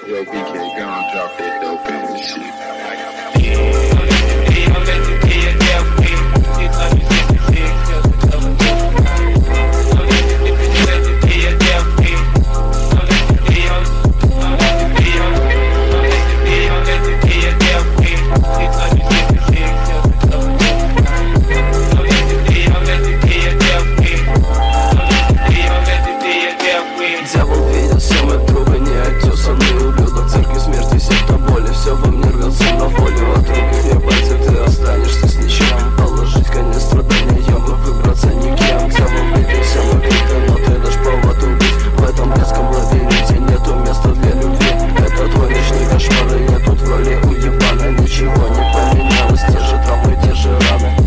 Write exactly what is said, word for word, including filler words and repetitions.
Yo, B K, go and drop that dope ass shit. Yeah.